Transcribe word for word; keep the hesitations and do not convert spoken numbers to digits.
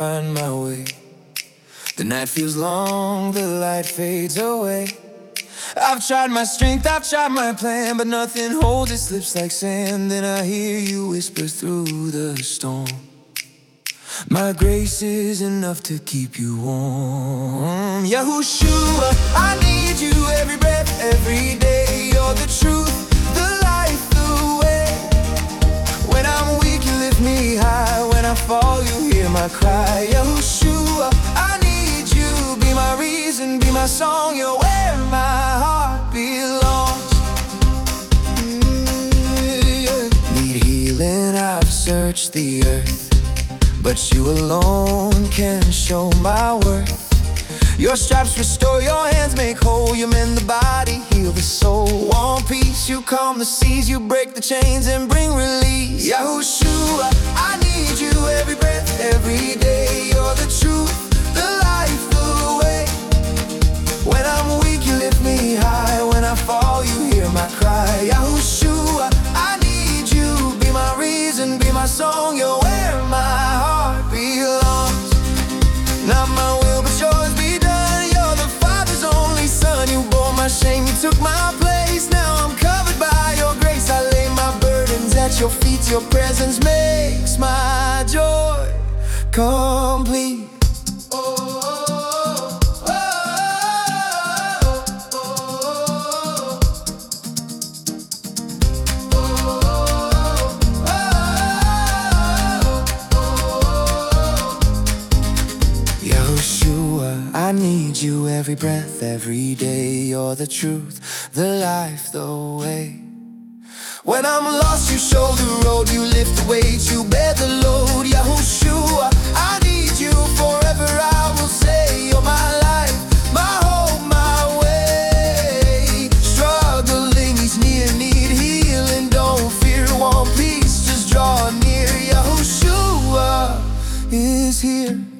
find my way. The night feels long, the light fades away. I've tried my strength, I've tried my plan, but nothing holds, it slips like sand. Then I hear you whisper through the storm, my grace is enough to keep you warm. Yahushua, I need you every breath, every day. You're the truth, the life, the way. When I'm weak, you lift me high. When I fall, you hear my cry. Yahushua, I need you. Be my reason, be my song. You're where my heart belongs. Mm-hmm. Need healing, I've searched the earth, but you alone can show my worth. Your stripes restore, your hands make whole. You mend the body, heal the soul. Want peace, you calm the seas. You break the chains and bring release. Yahushua, I need you every breath, every day. You're the truth, the life, the way. When I'm weak, you lift me high. When I fall, you hear my cry. Yahushua, I need you. Be my reason, be my song. You're where my heart belongs. Not my will, but yours be done. You're the Father's only Son. You bore my shame, you took my place. Now I'm covered by your grace. I lay my burdens at your feet. Your presence makes my joy complete. Yahushua, I need you every breath, every day. You're the truth, the life, the way. When I'm lost, you show the road. You lift the weight, you bear the load. Yahushua, I need you forever. I will say you're my life, my hope, my way. Struggling, he's near, need healing. Don't fear, want peace, just draw near. Yahushua is here.